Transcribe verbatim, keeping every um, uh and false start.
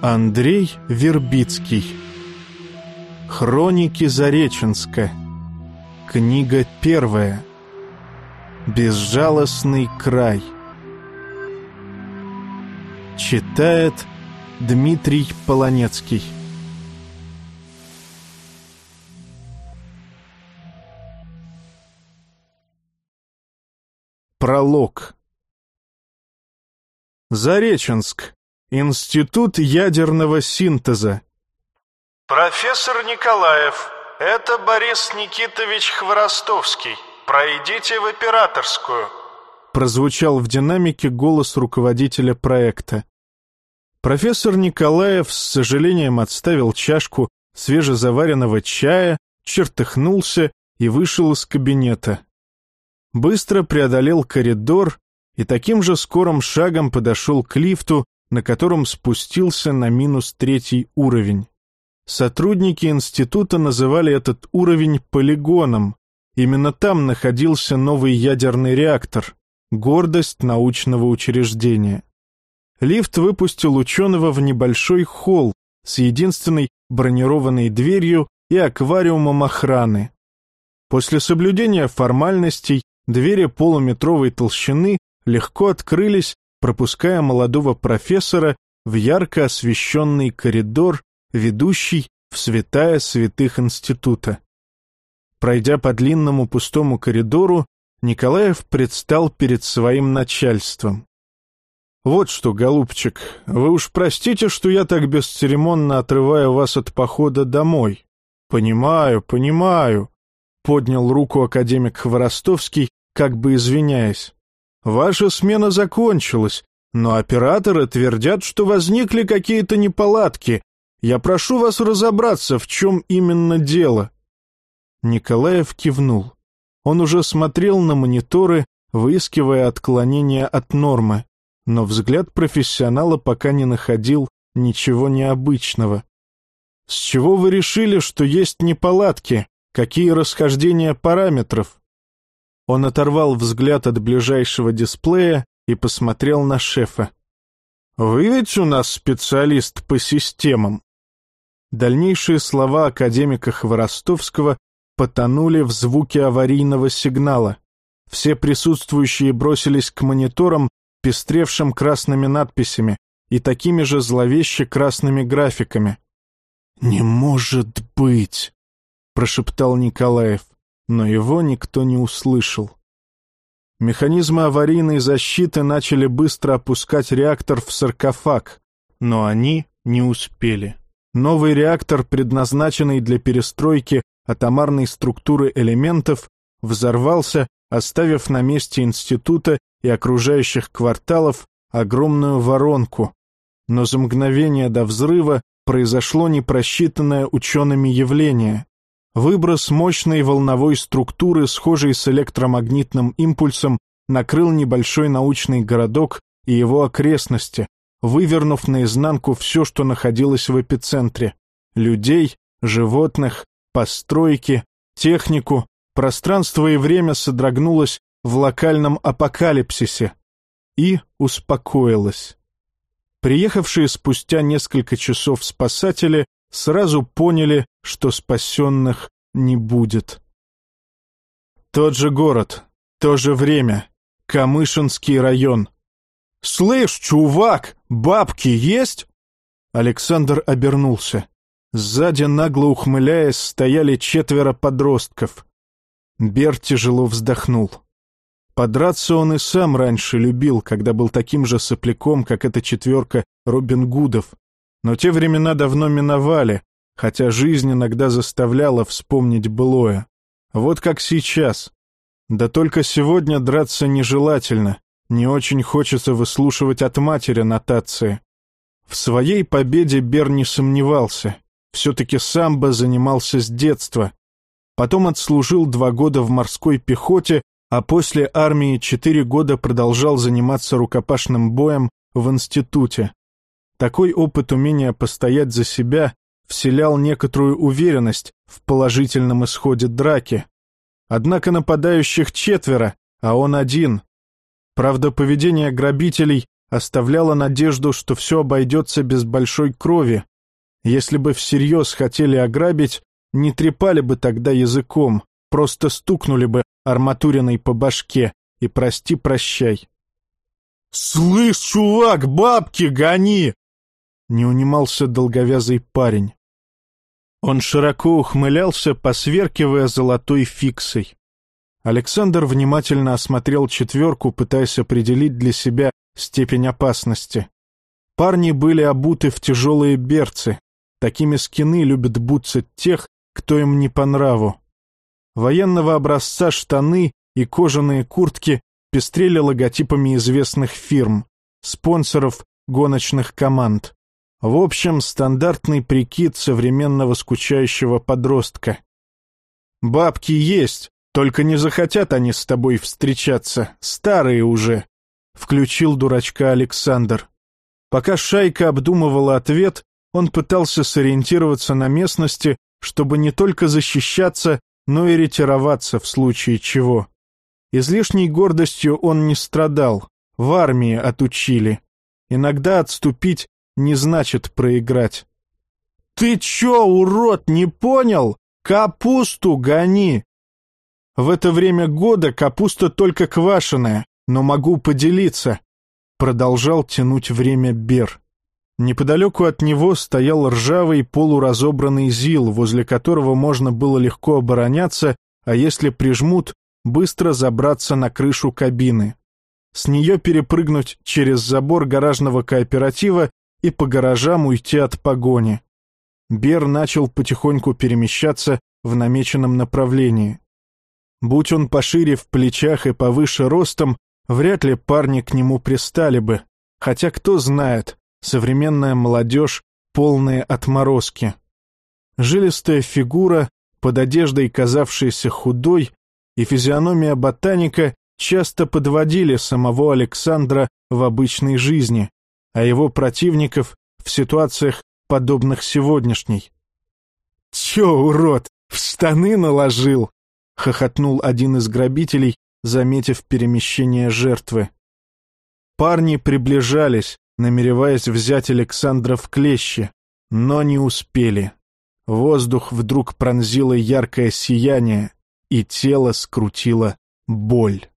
Андрей Вербицкий. Хроники Зареченска. Книга первая. Безжалостный край. Читает Дмитрий Полонецкий. Пролог. Зареченск. Институт ядерного синтеза. Профессор Николаев, это Борис Никитович Хворостовский. Пройдите в операторскую. Прозвучал в динамике голос руководителя проекта. Профессор Николаев с сожалением отставил чашку свежезаваренного чая, чертыхнулся и вышел из кабинета. Быстро преодолел коридор и таким же скорым шагом подошел к лифту, на котором спустился на минус третий уровень. Сотрудники института называли этот уровень полигоном. Именно там находился новый ядерный реактор, гордость научного учреждения. Лифт выпустил ученого в небольшой холл с единственной бронированной дверью и аквариумом охраны. После соблюдения формальностей двери полуметровой толщины легко открылись, пропуская молодого профессора в ярко освещенный коридор, ведущий в святая святых института. Пройдя по длинному пустому коридору, Николаев предстал перед своим начальством. «Вот что, голубчик, вы уж простите, что я так бесцеремонно отрываю вас от похода домой. Понимаю, понимаю», — поднял руку академик Хворостовский, как бы извиняясь. «Ваша смена закончилась, но операторы твердят, что возникли какие-то неполадки. Я прошу вас разобраться, в чем именно дело». Николаев кивнул. Он уже смотрел на мониторы, выискивая отклонения от нормы, но взгляд профессионала пока не находил ничего необычного. «С чего вы решили, что есть неполадки? Какие расхождения параметров?» Он оторвал взгляд от ближайшего дисплея и посмотрел на шефа. «Вы ведь у нас специалист по системам?» Дальнейшие слова академика Хворостовского потонули в звуке аварийного сигнала. Все присутствующие бросились к мониторам, пестревшим красными надписями и такими же зловеще красными графиками. «Не может быть!» — прошептал Николаев, но его никто не услышал. Механизмы аварийной защиты начали быстро опускать реактор в саркофаг, но они не успели. Новый реактор, предназначенный для перестройки атомарной структуры элементов, взорвался, оставив на месте института и окружающих кварталов огромную воронку. Но за мгновение до взрыва произошло непросчитанное учеными явление. Выброс мощной волновой структуры, схожей с электромагнитным импульсом, накрыл небольшой научный городок и его окрестности, вывернув наизнанку все, что находилось в эпицентре: людей, животных, постройки, технику. Пространство и время содрогнулось в локальном апокалипсисе и успокоилось. Приехавшие спустя несколько часов спасатели сразу поняли, что спасенных не будет. Тот же город, то же время, Камышинский район. «Слышь, чувак, бабки есть?» Александр обернулся. Сзади, нагло ухмыляясь, стояли четверо подростков. Бер тяжело вздохнул. Подраться он и сам раньше любил, когда был таким же сопляком, как эта четверка Робин Гудов. Но те времена давно миновали, хотя жизнь иногда заставляла вспомнить былое. Вот как сейчас. Да только сегодня драться нежелательно, не очень хочется выслушивать от матери нотации. В своей победе Бер не сомневался. Все-таки самбо занимался с детства. Потом отслужил два года в морской пехоте, а после армии четыре года продолжал заниматься рукопашным боем в институте. Такой опыт умения постоять за себя вселял некоторую уверенность в положительном исходе драки. Однако нападающих четверо, а он один. Правда, поведение грабителей оставляла надежду, что все обойдется без большой крови. Если бы всерьез хотели ограбить, не трепали бы тогда языком, просто стукнули бы арматуриной по башке и прости-прощай. «Слышь, чувак, бабки гони!» Не унимался долговязый парень. Он широко ухмылялся, посверкивая золотой фиксой. Александр внимательно осмотрел четверку, пытаясь определить для себя степень опасности. Парни были обуты в тяжелые берцы. Такими скины любят буцать тех, кто им не по нраву. Военного образца штаны и кожаные куртки пестрели логотипами известных фирм, спонсоров гоночных команд. В общем, стандартный прикид современного скучающего подростка. «Бабки есть, только не захотят они с тобой встречаться, старые уже», — включил дурачка Александр. Пока шайка обдумывала ответ, он пытался сориентироваться на местности, чтобы не только защищаться, но и ретироваться в случае чего. Излишней гордостью он не страдал, в армии отучили. Иногда отступить не значит проиграть. «Ты чё, урод, не понял? Капусту гони!» «В это время года капуста только квашеная, но могу поделиться», — продолжал тянуть время Бер. Неподалеку от него стоял ржавый полуразобранный ЗИЛ, возле которого можно было легко обороняться, а если прижмут, быстро забраться на крышу кабины. С нее перепрыгнуть через забор гаражного кооператива и по гаражам уйти от погони. Бер начал потихоньку перемещаться в намеченном направлении. Будь он пошире в плечах и повыше ростом, вряд ли парни к нему пристали бы. Хотя кто знает, современная молодежь — полные отморозки. Жилистая фигура, под одеждой казавшаяся худой, и физиономия ботаника часто подводили самого Александра в обычной жизни, а его противников в ситуациях, подобных сегодняшней. «Чё, урод, в штаны наложил?» — хохотнул один из грабителей, заметив перемещение жертвы. Парни приближались, намереваясь взять Александра в клещи, но не успели. Воздух вдруг пронзило яркое сияние, и тело скрутило боль.